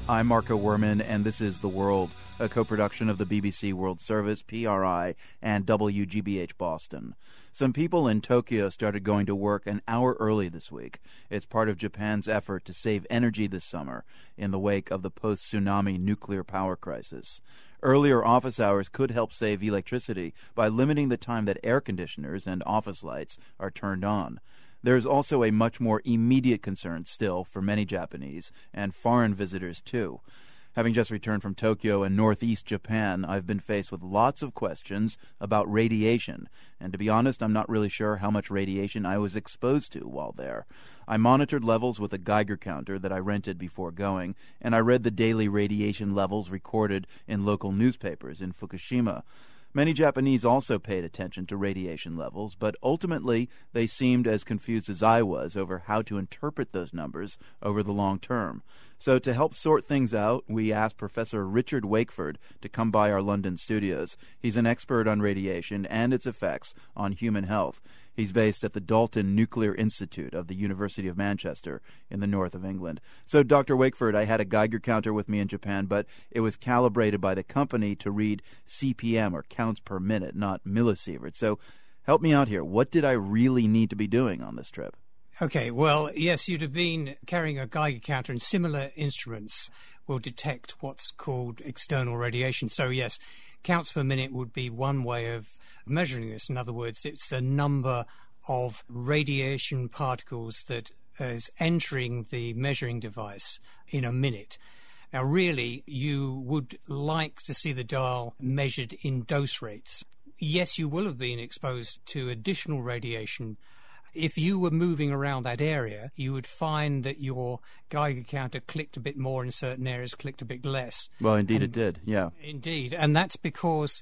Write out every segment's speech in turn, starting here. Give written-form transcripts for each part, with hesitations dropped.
I'm Marco Werman, and this is The World, a co-production of the BBC World Service, PRI, and WGBH Boston. Some people in Tokyo started going to work an hour early this week. It's part of Japan's effort to save energy this summer in the wake of the post-tsunami nuclear power crisis. Earlier office hours could help save electricity by limiting the time that air conditioners and office lights are turned on. There's also a much more immediate concern still for many Japanese and foreign visitors too. Having just returned from Tokyo and northeast Japan, I've been faced with lots of questions about radiation. And to be honest, I'm not really sure how much radiation I was exposed to while there. I monitored levels with a Geiger counter that I rented before going, and I read the daily radiation levels recorded in local newspapers in Fukushima. Many Japanese also paid attention to radiation levels, but ultimately they seemed as confused as I was over how to interpret those numbers over the long term. So to help sort things out, we asked Professor Richard Wakeford to come by our London studios. He's an expert on radiation and its effects on human health. He's based at the Dalton Nuclear Institute of the University of Manchester in the north of England. So, Dr. Wakeford, I had a Geiger counter with me in Japan, but it was calibrated by the company to read CPM, or counts per minute, not millisieverts. So help me out here. What did I really need to be doing on this trip? Okay, well, yes, you'd have been carrying a Geiger counter, and similar instruments will detect what's called external radiation. So, yes, counts per minute would be one way of measuring this. In other words, it's the number of radiation particles that is entering the measuring device in a minute. Now, really, you would like to see the dial measured in dose rates. Yes, you will have been exposed to additional radiation. If you were moving around that area, you would find that your Geiger counter clicked a bit more in certain areas, clicked a bit less. Well, indeed it did, yeah. Indeed, and that's because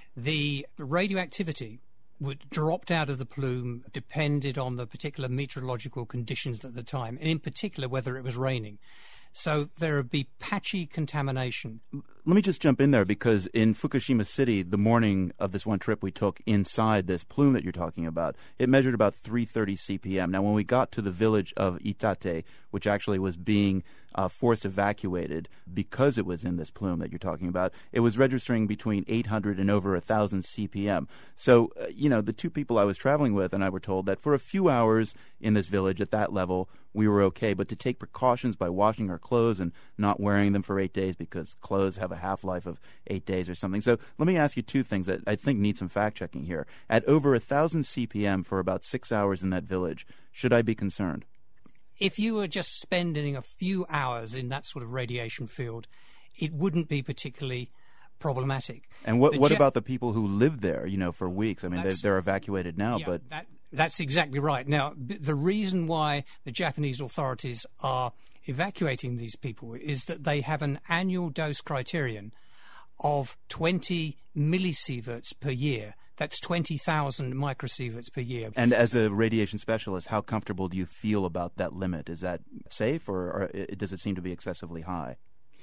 the radioactivity dropped out of the plume depended on the particular meteorological conditions at the time, and in particular whether it was raining. So there would be patchy contamination. Let me just jump in there, because in Fukushima City, the morning of this one trip we took inside this plume that you're talking about, it measured about 330 CPM. Now, when we got to the village of Itate, which actually was being forced evacuated because it was in this plume that you're talking about, it was registering between 800 and over 1,000 CPM. So, the two people I was traveling with and I were told that for a few hours in this village at that level, we were okay, but to take precautions by washing our clothes and not wearing them for 8 days, because clothes have a half-life of 8 days or something. So let me ask you two things that I think need some fact-checking here. At over 1,000 CPM for about 6 hours in that village, should I be concerned? If you were just spending a few hours in that sort of radiation field, it wouldn't be particularly problematic. And what about the people who live there, for weeks? I mean, they're evacuated now, yeah, but... That's exactly right. Now, the reason why the Japanese authorities are evacuating these people is that they have an annual dose criterion of 20 millisieverts per year. That's 20,000 microsieverts per year. And as a radiation specialist, how comfortable do you feel about that limit? Is that safe, or does it seem to be excessively high?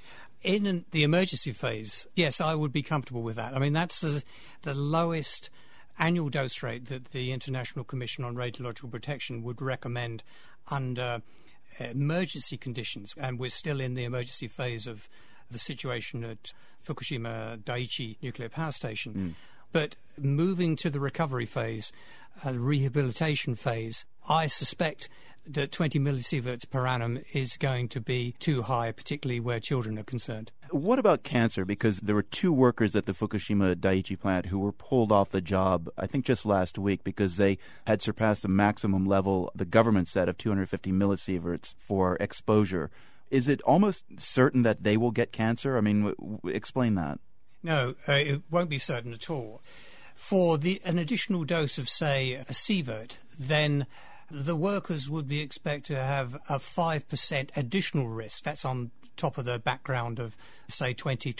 In the emergency phase, yes, I would be comfortable with that. I mean, that's the lowest annual dose rate that the International Commission on Radiological Protection would recommend under emergency conditions. And we're still in the emergency phase of the situation at Fukushima Daiichi nuclear power station. But moving to the recovery phase, rehabilitation phase, I suspect that 20 millisieverts per annum is going to be too high, particularly where children are concerned. What about cancer? Because there were 2 workers at the Fukushima Daiichi plant who were pulled off the job, I think just last week, because they had surpassed the maximum level the government set of 250 millisieverts for exposure. Is it almost certain that they will get cancer? I mean, explain that. No, it won't be certain at all. For an additional dose of, say, a sievert, then the workers would be expected to have a 5% additional risk. That's on top of the background of, say,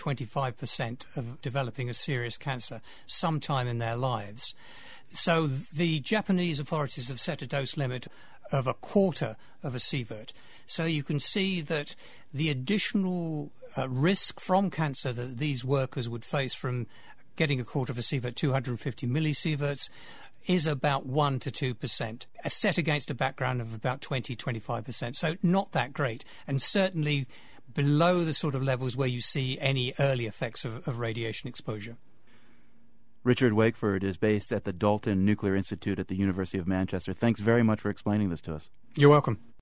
25% of developing a serious cancer sometime in their lives. So the Japanese authorities have set a dose limit of a quarter of a sievert. So you can see that the additional risk from cancer that these workers would face from getting a quarter of a sievert, 250 millisieverts, is about 1 to 2%, set against a background of about 20-25%. So not that great. And certainly below the sort of levels where you see any early effects of radiation exposure. Richard Wakeford is based at the Dalton Nuclear Institute at the University of Manchester. Thanks very much for explaining this to us. You're welcome.